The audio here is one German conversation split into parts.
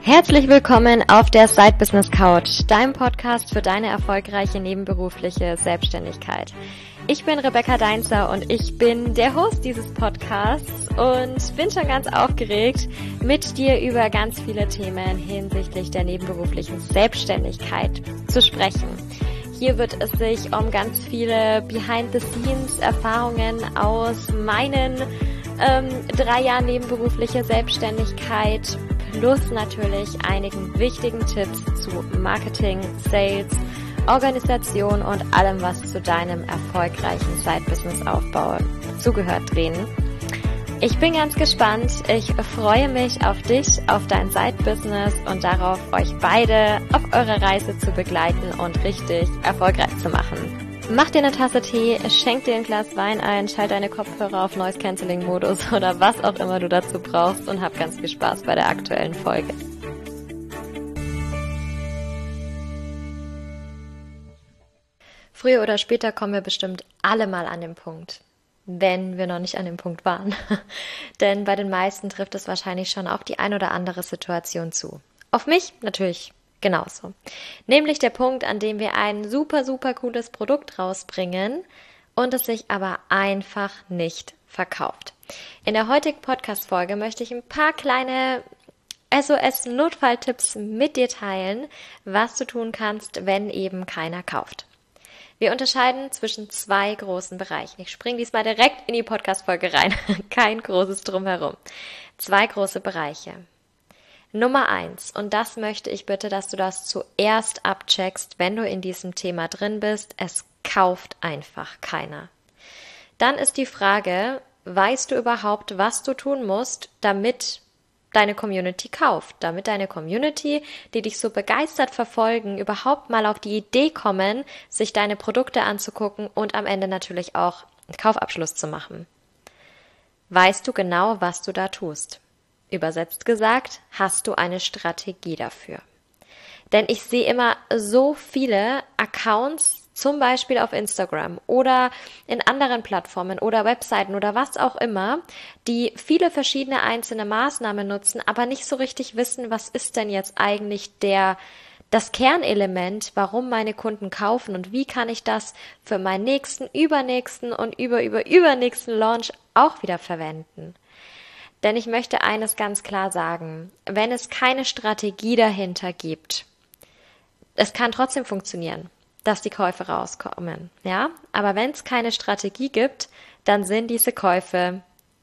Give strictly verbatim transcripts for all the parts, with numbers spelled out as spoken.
Herzlich willkommen auf der Side Business Couch, deinem Podcast für deine erfolgreiche nebenberufliche Selbstständigkeit. Ich bin Rebecca Deinzer und ich bin der Host dieses Podcasts und bin schon ganz aufgeregt, mit dir über ganz viele Themen hinsichtlich der nebenberuflichen Selbstständigkeit zu sprechen. Hier wird es sich um ganz viele Behind-the-Scenes-Erfahrungen aus meinen ähm, drei Jahren nebenberufliche Selbstständigkeit plus natürlich einigen wichtigen Tipps zu Marketing, Sales, Organisation und allem, was zu deinem erfolgreichen Side-Business-Aufbau zugehört, drehen. Ich bin ganz gespannt. Ich freue mich auf dich, auf dein Side-Business und darauf, euch beide auf eurer Reise zu begleiten und richtig erfolgreich zu machen. Mach dir eine Tasse Tee, schenk dir ein Glas Wein ein, schalt deine Kopfhörer auf Noise-Canceling-Modus oder was auch immer du dazu brauchst und hab ganz viel Spaß bei der aktuellen Folge. Früher oder später kommen wir bestimmt alle mal an den Punkt, wenn wir noch nicht an dem Punkt waren. Denn bei den meisten trifft es wahrscheinlich schon auf die ein oder andere Situation zu. Auf mich natürlich genauso. Nämlich der Punkt, an dem wir ein super, super cooles Produkt rausbringen und es sich aber einfach nicht verkauft. In der heutigen Podcast-Folge möchte ich ein paar kleine S O S-Notfalltipps mit dir teilen, was du tun kannst, wenn eben keiner kauft. Wir unterscheiden zwischen zwei großen Bereichen. Ich springe diesmal direkt in die Podcast-Folge rein. Kein großes Drumherum. Zwei große Bereiche. Nummer eins, und das möchte ich bitte, dass du das zuerst abcheckst, wenn du in diesem Thema drin bist, es kauft einfach keiner. Dann ist die Frage, weißt du überhaupt, was du tun musst, damit deine Community kauft, damit deine Community, die dich so begeistert verfolgen, überhaupt mal auf die Idee kommen, sich deine Produkte anzugucken und am Ende natürlich auch einen Kaufabschluss zu machen. Weißt du genau, was du da tust? Übersetzt gesagt, hast du eine Strategie dafür? Denn ich sehe immer so viele Accounts, zum Beispiel auf Instagram oder in anderen Plattformen oder Webseiten oder was auch immer, die viele verschiedene einzelne Maßnahmen nutzen, aber nicht so richtig wissen, was ist denn jetzt eigentlich der das Kernelement, warum meine Kunden kaufen und wie kann ich das für meinen nächsten, übernächsten und über, über, übernächsten Launch auch wieder verwenden. Denn ich möchte eines ganz klar sagen, wenn es keine Strategie dahinter gibt, es kann trotzdem funktionieren, dass die Käufe rauskommen, ja? Aber wenn es keine Strategie gibt, dann sind diese Käufe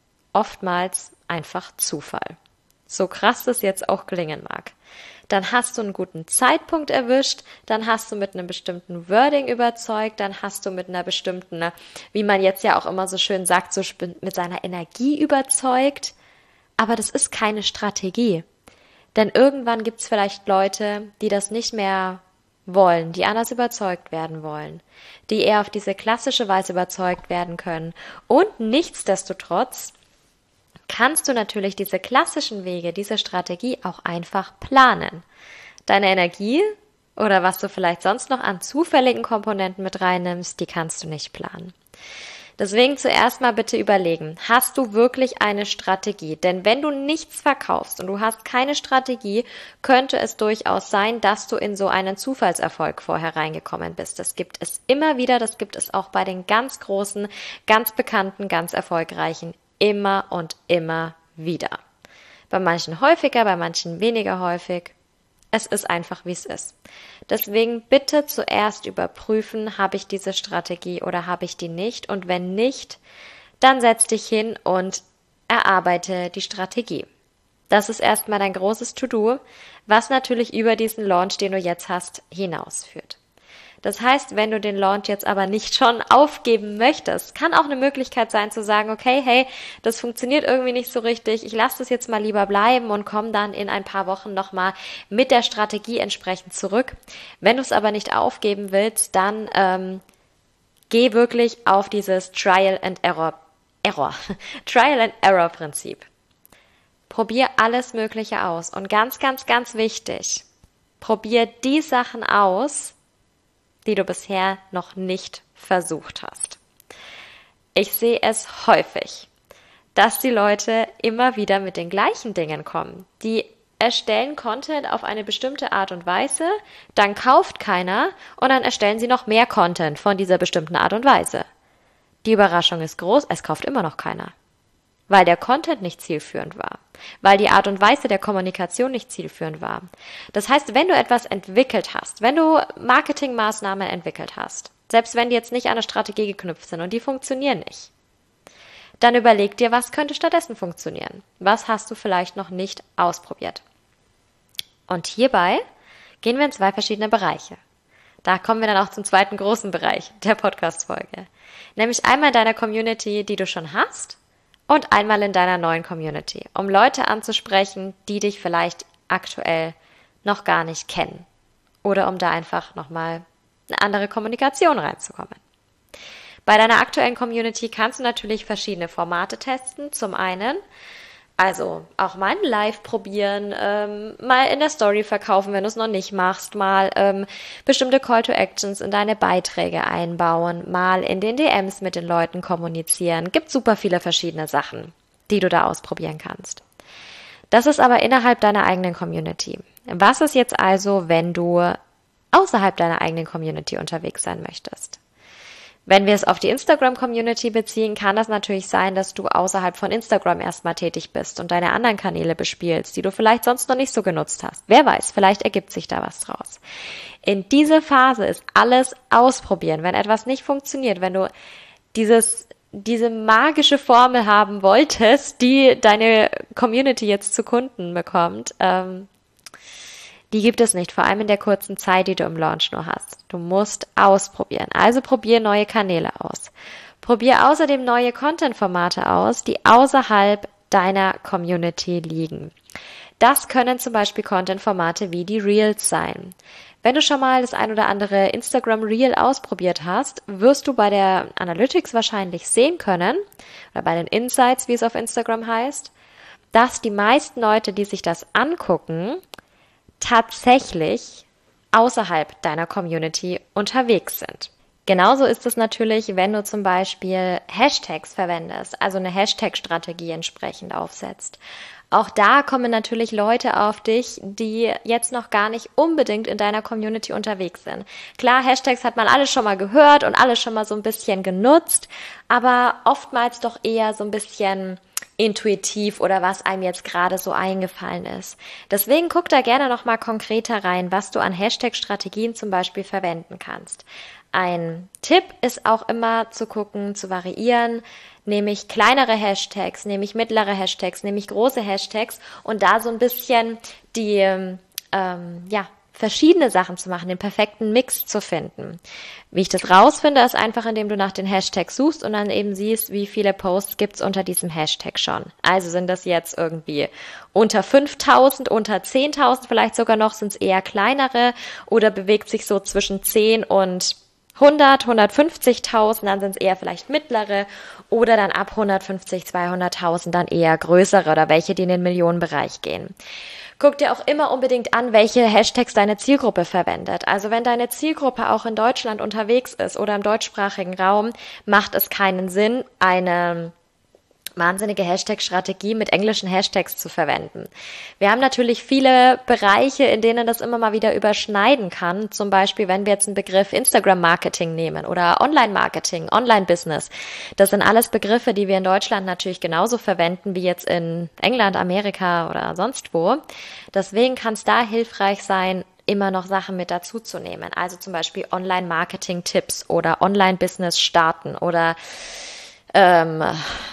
oftmals einfach Zufall. So krass das jetzt auch klingen mag. Dann hast du einen guten Zeitpunkt erwischt, dann hast du mit einem bestimmten Wording überzeugt, dann hast du mit einer bestimmten, wie man jetzt ja auch immer so schön sagt, so mit seiner Energie überzeugt. Aber das ist keine Strategie. Denn irgendwann gibt es vielleicht Leute, die das nicht mehr wollen, die anders überzeugt werden wollen, die eher auf diese klassische Weise überzeugt werden können. Und nichtsdestotrotz kannst du natürlich diese klassischen Wege, diese Strategie auch einfach planen. Deine Energie oder was du vielleicht sonst noch an zufälligen Komponenten mit reinnimmst, die kannst du nicht planen. Deswegen zuerst mal bitte überlegen, hast du wirklich eine Strategie? Denn wenn du nichts verkaufst und du hast keine Strategie, könnte es durchaus sein, dass du in so einen Zufallserfolg vorher reingekommen bist. Das gibt es immer wieder, das gibt es auch bei den ganz großen, ganz bekannten, ganz erfolgreichen, immer und immer wieder. Bei manchen häufiger, bei manchen weniger häufig. Es ist einfach, wie es ist. Deswegen bitte zuerst überprüfen, habe ich diese Strategie oder habe ich die nicht? Und wenn nicht, dann setz dich hin und erarbeite die Strategie. Das ist erstmal dein großes To-Do, was natürlich über diesen Launch, den du jetzt hast, hinausführt. Das heißt, wenn du den Launch jetzt aber nicht schon aufgeben möchtest, kann auch eine Möglichkeit sein zu sagen, okay, hey, das funktioniert irgendwie nicht so richtig, ich lasse das jetzt mal lieber bleiben und komme dann in ein paar Wochen nochmal mit der Strategie entsprechend zurück. Wenn du es aber nicht aufgeben willst, dann ähm, geh wirklich auf dieses Trial and Error, Error, Trial and Error Prinzip. Probier alles Mögliche aus und ganz, ganz, ganz wichtig, probier die Sachen aus, die du bisher noch nicht versucht hast. Ich sehe es häufig, dass die Leute immer wieder mit den gleichen Dingen kommen, die erstellen Content auf eine bestimmte Art und Weise, dann kauft keiner und dann erstellen sie noch mehr Content von dieser bestimmten Art und Weise. Die Überraschung ist groß, es kauft immer noch keiner, weil der Content nicht zielführend war, weil die Art und Weise der Kommunikation nicht zielführend war. Das heißt, wenn du etwas entwickelt hast, wenn du Marketingmaßnahmen entwickelt hast, selbst wenn die jetzt nicht an eine Strategie geknüpft sind und die funktionieren nicht, dann überleg dir, was könnte stattdessen funktionieren? Was hast du vielleicht noch nicht ausprobiert? Und hierbei gehen wir in zwei verschiedene Bereiche. Da kommen wir dann auch zum zweiten großen Bereich der Podcast-Folge. Nämlich einmal in deiner Community, die du schon hast, und einmal in deiner neuen Community, um Leute anzusprechen, die dich vielleicht aktuell noch gar nicht kennen. Oder um da einfach nochmal eine andere Kommunikation reinzukommen. Bei deiner aktuellen Community kannst du natürlich verschiedene Formate testen. Zum einen, also auch mal ein Live probieren, ähm, mal in der Story verkaufen, wenn du es noch nicht machst, mal ähm, bestimmte Call to Actions in deine Beiträge einbauen, mal in den D Ms mit den Leuten kommunizieren. Gibt super viele verschiedene Sachen, die du da ausprobieren kannst. Das ist aber innerhalb deiner eigenen Community. Was ist jetzt also, wenn du außerhalb deiner eigenen Community unterwegs sein möchtest? Wenn wir es auf die Instagram-Community beziehen, kann das natürlich sein, dass du außerhalb von Instagram erstmal tätig bist und deine anderen Kanäle bespielst, die du vielleicht sonst noch nicht so genutzt hast. Wer weiß, vielleicht ergibt sich da was draus. In dieser Phase ist alles ausprobieren. Wenn etwas nicht funktioniert, wenn du dieses, diese magische Formel haben wolltest, die deine Community jetzt zu Kunden bekommt, ähm, die gibt es nicht, vor allem in der kurzen Zeit, die du im Launch nur hast. Du musst ausprobieren. Also probier neue Kanäle aus. Probier außerdem neue Content-Formate aus, die außerhalb deiner Community liegen. Das können zum Beispiel Content-Formate wie die Reels sein. Wenn du schon mal das ein oder andere Instagram Reel ausprobiert hast, wirst du bei der Analytics wahrscheinlich sehen können, oder bei den Insights, wie es auf Instagram heißt, dass die meisten Leute, die sich das angucken, tatsächlich außerhalb deiner Community unterwegs sind. Genauso ist es natürlich, wenn du zum Beispiel Hashtags verwendest, also eine Hashtag-Strategie entsprechend aufsetzt. Auch da kommen natürlich Leute auf dich, die jetzt noch gar nicht unbedingt in deiner Community unterwegs sind. Klar, Hashtags hat man alles schon mal gehört und alles schon mal so ein bisschen genutzt, aber oftmals doch eher so ein bisschen intuitiv oder was einem jetzt gerade so eingefallen ist. Deswegen guck da gerne nochmal konkreter rein, was du an Hashtag-Strategien zum Beispiel verwenden kannst. Ein Tipp ist auch immer zu gucken, zu variieren, nehme ich kleinere Hashtags, nehme ich mittlere Hashtags, nehme ich große Hashtags und da so ein bisschen die, ähm, ja, verschiedene Sachen zu machen, den perfekten Mix zu finden. Wie ich das rausfinde, ist einfach, indem du nach den Hashtags suchst und dann eben siehst, wie viele Posts gibt's unter diesem Hashtag schon. Also sind das jetzt irgendwie unter fünftausend, unter zehntausend, vielleicht sogar noch, sind es eher kleinere oder bewegt sich so zwischen zehn und hundert, hundertfünfzigtausend, dann sind es eher vielleicht mittlere oder dann ab hundertfünfzig, zweihunderttausend dann eher größere oder welche, die in den Millionenbereich gehen. Guck dir auch immer unbedingt an, welche Hashtags deine Zielgruppe verwendet. Also wenn deine Zielgruppe auch in Deutschland unterwegs ist oder im deutschsprachigen Raum, macht es keinen Sinn, eine wahnsinnige Hashtag-Strategie mit englischen Hashtags zu verwenden. Wir haben natürlich viele Bereiche, in denen das immer mal wieder überschneiden kann. Zum Beispiel, wenn wir jetzt einen Begriff Instagram-Marketing nehmen oder Online-Marketing, Online-Business. Das sind alles Begriffe, die wir in Deutschland natürlich genauso verwenden wie jetzt in England, Amerika oder sonst wo. Deswegen kann es da hilfreich sein, immer noch Sachen mit dazu zu nehmen. Also zum Beispiel Online-Marketing-Tipps oder Online-Business starten oder ähm,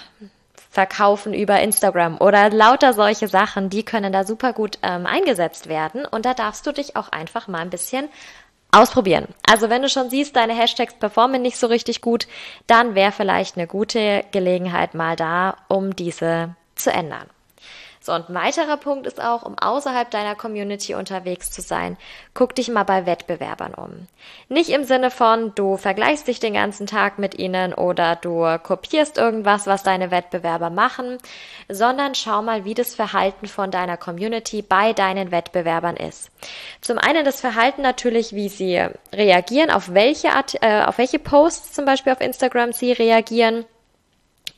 Verkaufen über Instagram oder lauter solche Sachen, die können da super gut ähm, eingesetzt werden und da darfst du dich auch einfach mal ein bisschen ausprobieren. Also wenn du schon siehst, deine Hashtags performen nicht so richtig gut, dann wäre vielleicht eine gute Gelegenheit mal da, um diese zu ändern. So, und ein weiterer Punkt ist auch, um außerhalb deiner Community unterwegs zu sein, guck dich mal bei Wettbewerbern um. Nicht im Sinne von, du vergleichst dich den ganzen Tag mit ihnen oder du kopierst irgendwas, was deine Wettbewerber machen, sondern schau mal, wie das Verhalten von deiner Community bei deinen Wettbewerbern ist. Zum einen das Verhalten natürlich, wie sie reagieren, auf welche, Art, äh, auf welche Posts zum Beispiel auf Instagram sie reagieren,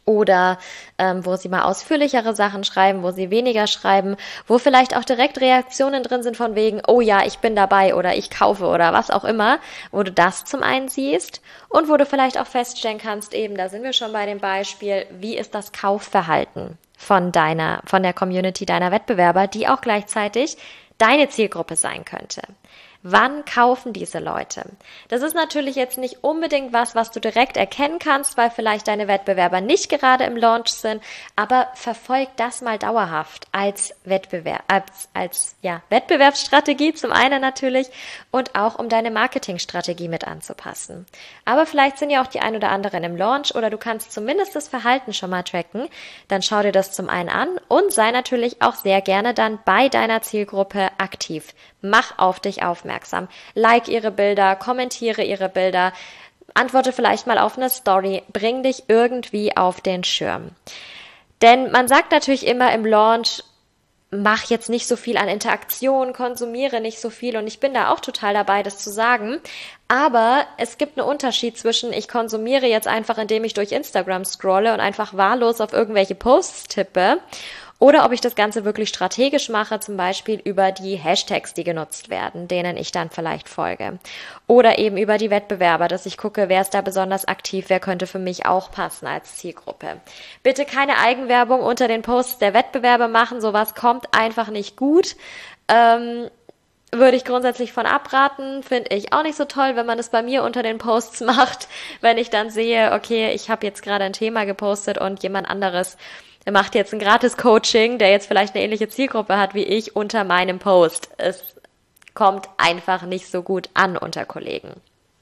oder ähm, wo sie mal ausführlichere Sachen schreiben, wo sie weniger schreiben, wo vielleicht auch direkt Reaktionen drin sind von wegen, oh ja, ich bin dabei oder ich kaufe oder was auch immer, wo du das zum einen siehst und wo du vielleicht auch feststellen kannst, eben, da sind wir schon bei dem Beispiel, wie ist das Kaufverhalten von deiner, von der Community deiner Wettbewerber, die auch gleichzeitig deine Zielgruppe sein könnte. Wann kaufen diese Leute? Das ist natürlich jetzt nicht unbedingt was, was du direkt erkennen kannst, weil vielleicht deine Wettbewerber nicht gerade im Launch sind, aber verfolg das mal dauerhaft als Wettbewerb, als, als ja, Wettbewerbsstrategie zum einen natürlich und auch um deine Marketingstrategie mit anzupassen. Aber vielleicht sind ja auch die ein oder anderen im Launch oder du kannst zumindest das Verhalten schon mal tracken, dann schau dir das zum einen an und sei natürlich auch sehr gerne dann bei deiner Zielgruppe aktiv. Mach auf dich aufmerksam. Like ihre Bilder, kommentiere ihre Bilder, antworte vielleicht mal auf eine Story, bring dich irgendwie auf den Schirm. Denn man sagt natürlich immer im Launch, mach jetzt nicht so viel an Interaktion, konsumiere nicht so viel und ich bin da auch total dabei, das zu sagen. Aber es gibt einen Unterschied zwischen ich konsumiere jetzt einfach, indem ich durch Instagram scrolle und einfach wahllos auf irgendwelche Posts tippe oder ob ich das Ganze wirklich strategisch mache, zum Beispiel über die Hashtags, die genutzt werden, denen ich dann vielleicht folge. Oder eben über die Wettbewerber, dass ich gucke, wer ist da besonders aktiv, wer könnte für mich auch passen als Zielgruppe. Bitte keine Eigenwerbung unter den Posts der Wettbewerber machen, sowas kommt einfach nicht gut. Ähm, würde ich grundsätzlich von abraten, finde ich auch nicht so toll, wenn man es bei mir unter den Posts macht, wenn ich dann sehe, okay, ich habe jetzt gerade ein Thema gepostet und jemand anderes er macht jetzt ein Gratis-Coaching, der jetzt vielleicht eine ähnliche Zielgruppe hat wie ich, unter meinem Post. Es kommt einfach nicht so gut an unter Kollegen.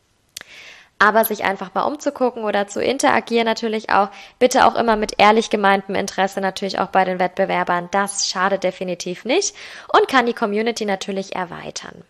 Aber sich einfach mal umzugucken oder zu interagieren natürlich auch, bitte auch immer mit ehrlich gemeintem Interesse natürlich auch bei den Wettbewerbern. Das schadet definitiv nicht und kann die Community natürlich erweitern.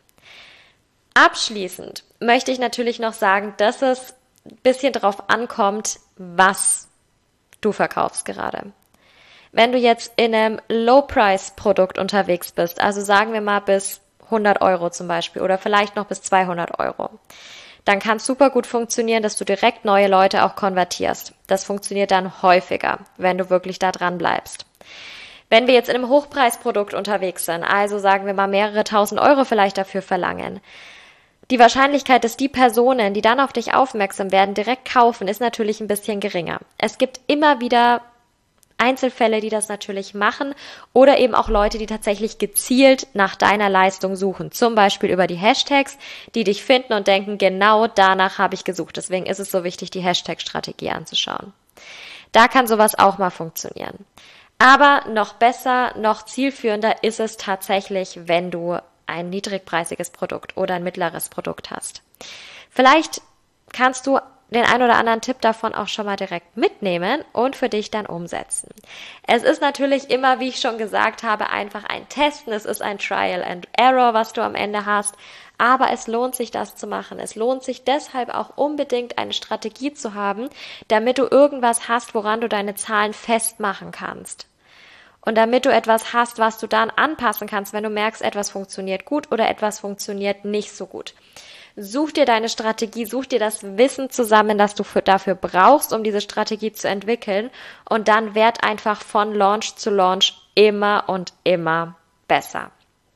Abschließend möchte ich natürlich noch sagen, dass es ein bisschen drauf ankommt, was du verkaufst gerade. Wenn du jetzt in einem Low-Price-Produkt unterwegs bist, also sagen wir mal bis hundert Euro zum Beispiel oder vielleicht noch bis zweihundert Euro, dann kann es super gut funktionieren, dass du direkt neue Leute auch konvertierst. Das funktioniert dann häufiger, wenn du wirklich da dran bleibst. Wenn wir jetzt in einem Hochpreisprodukt unterwegs sind, also sagen wir mal mehrere tausend Euro vielleicht dafür verlangen, die Wahrscheinlichkeit, dass die Personen, die dann auf dich aufmerksam werden, direkt kaufen, ist natürlich ein bisschen geringer. Es gibt immer wieder Einzelfälle, die das natürlich machen oder eben auch Leute, die tatsächlich gezielt nach deiner Leistung suchen. Zum Beispiel über die Hashtags, die dich finden und denken, genau danach habe ich gesucht. Deswegen ist es so wichtig, die Hashtag-Strategie anzuschauen. Da kann sowas auch mal funktionieren. Aber noch besser, noch zielführender ist es tatsächlich, wenn du ein niedrigpreisiges Produkt oder ein mittleres Produkt hast. Vielleicht kannst du den ein oder anderen Tipp davon auch schon mal direkt mitnehmen und für dich dann umsetzen. Es ist natürlich immer, wie ich schon gesagt habe, einfach ein Testen. Es ist ein Trial and Error, was du am Ende hast. Aber es lohnt sich, das zu machen. Es lohnt sich deshalb auch unbedingt, eine Strategie zu haben, damit du irgendwas hast, woran du deine Zahlen festmachen kannst. Und damit du etwas hast, was du dann anpassen kannst, wenn du merkst, etwas funktioniert gut oder etwas funktioniert nicht so gut. Such dir deine Strategie, such dir das Wissen zusammen, das du für, dafür brauchst, um diese Strategie zu entwickeln und dann werd einfach von Launch zu Launch immer und immer besser.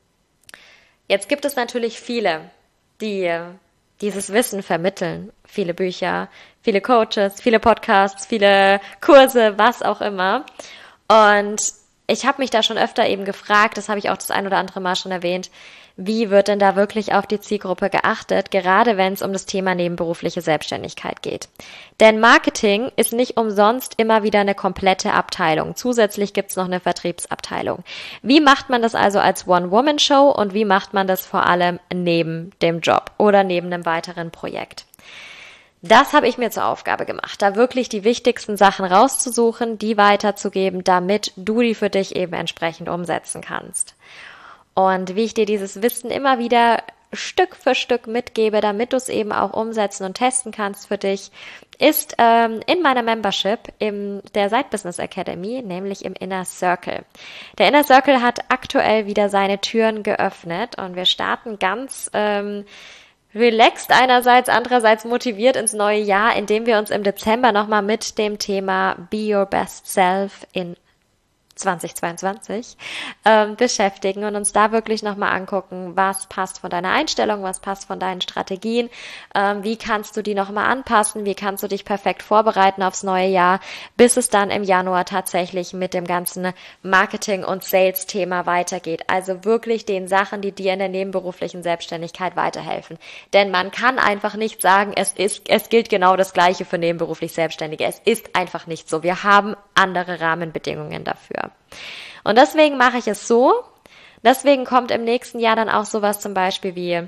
Jetzt gibt es natürlich viele, die dieses Wissen vermitteln. Viele Bücher, viele Coaches, viele Podcasts, viele Kurse, was auch immer. Und ich habe mich da schon öfter eben gefragt, das habe ich auch das ein oder andere Mal schon erwähnt, wie wird denn da wirklich auf die Zielgruppe geachtet, gerade wenn es um das Thema nebenberufliche Selbstständigkeit geht. Denn Marketing ist nicht umsonst immer wieder eine komplette Abteilung. Zusätzlich gibt es noch eine Vertriebsabteilung. Wie macht man das also als One-Woman-Show und wie macht man das vor allem neben dem Job oder neben einem weiteren Projekt? Das habe ich mir zur Aufgabe gemacht, da wirklich die wichtigsten Sachen rauszusuchen, die weiterzugeben, damit du die für dich eben entsprechend umsetzen kannst. Und wie ich dir dieses Wissen immer wieder Stück für Stück mitgebe, damit du es eben auch umsetzen und testen kannst für dich, ist ähm, in meiner Membership in der Side Business Academy, nämlich im Inner Circle. Der Inner Circle hat aktuell wieder seine Türen geöffnet und wir starten ganz ähm, relaxed einerseits, andererseits motiviert ins neue Jahr, indem wir uns im Dezember nochmal mit dem Thema Be Your Best Self in zweitausendzweiundzwanzig ähm, beschäftigen und uns da wirklich nochmal angucken, was passt von deiner Einstellung, was passt von deinen Strategien, ähm, wie kannst du die nochmal anpassen, wie kannst du dich perfekt vorbereiten aufs neue Jahr, bis es dann im Januar tatsächlich mit dem ganzen Marketing- und Sales-Thema weitergeht. Also wirklich den Sachen, die dir in der nebenberuflichen Selbstständigkeit weiterhelfen. Denn man kann einfach nicht sagen, es ist, es gilt genau das Gleiche für nebenberuflich Selbstständige. Es ist einfach nicht so. Wir haben andere Rahmenbedingungen dafür. Und deswegen mache ich es so. Deswegen kommt im nächsten Jahr dann auch sowas zum Beispiel wie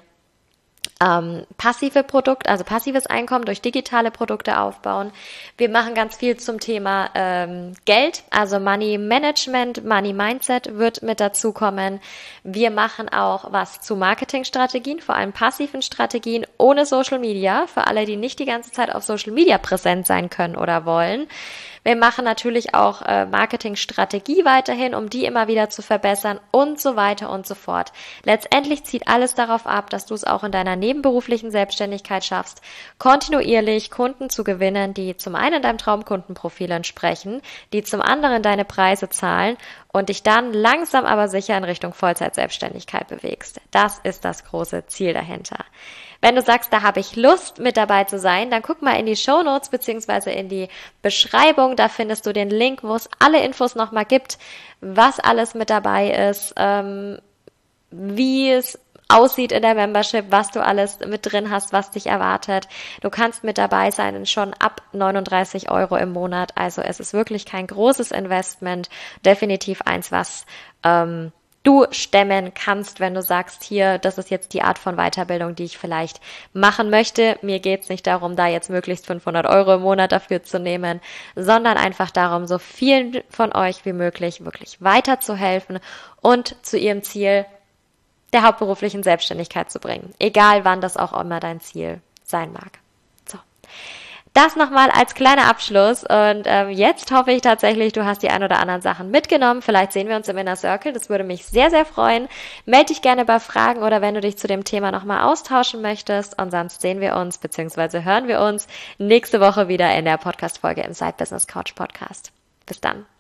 ähm, passive Produkte, also passives Einkommen durch digitale Produkte aufbauen. Wir machen ganz viel zum Thema ähm, Geld, also Money Management, Money Mindset wird mit dazu kommen. Wir machen auch was zu Marketingstrategien, vor allem passiven Strategien ohne Social Media, für alle, die nicht die ganze Zeit auf Social Media präsent sein können oder wollen. Wir machen natürlich auch äh, Marketingstrategie weiterhin, um die immer wieder zu verbessern und so weiter und so fort. Letztendlich zieht alles darauf ab, dass du es auch in deiner nebenberuflichen Selbstständigkeit schaffst, kontinuierlich Kunden zu gewinnen, die zum einen deinem Traumkundenprofil entsprechen, die zum anderen deine Preise zahlen und dich dann langsam aber sicher in Richtung Vollzeitselbstständigkeit bewegst. Das ist das große Ziel dahinter. Wenn du sagst, da habe ich Lust, mit dabei zu sein, dann guck mal in die Shownotes beziehungsweise in die Beschreibung. Da findest du den Link, wo es alle Infos nochmal gibt, was alles mit dabei ist, ähm, wie es aussieht in der Membership, was du alles mit drin hast, was dich erwartet. Du kannst mit dabei sein schon ab neununddreißig Euro im Monat. Also es ist wirklich kein großes Investment. Definitiv eins, was ähm, du stemmen kannst, wenn du sagst, hier, das ist jetzt die Art von Weiterbildung, die ich vielleicht machen möchte. Mir geht's nicht darum, da jetzt möglichst fünfhundert Euro im Monat dafür zu nehmen, sondern einfach darum, so vielen von euch wie möglich wirklich weiterzuhelfen und zu ihrem Ziel der hauptberuflichen Selbstständigkeit zu bringen. Egal, wann das auch immer dein Ziel sein mag. So. Das nochmal als kleiner Abschluss und ähm, jetzt hoffe ich tatsächlich, du hast die ein oder anderen Sachen mitgenommen. Vielleicht sehen wir uns im Inner Circle, das würde mich sehr, sehr freuen. Meld dich gerne bei Fragen oder wenn du dich zu dem Thema nochmal austauschen möchtest und sonst sehen wir uns bzw. hören wir uns nächste Woche wieder in der Podcast-Folge im Side Business Couch Podcast. Bis dann.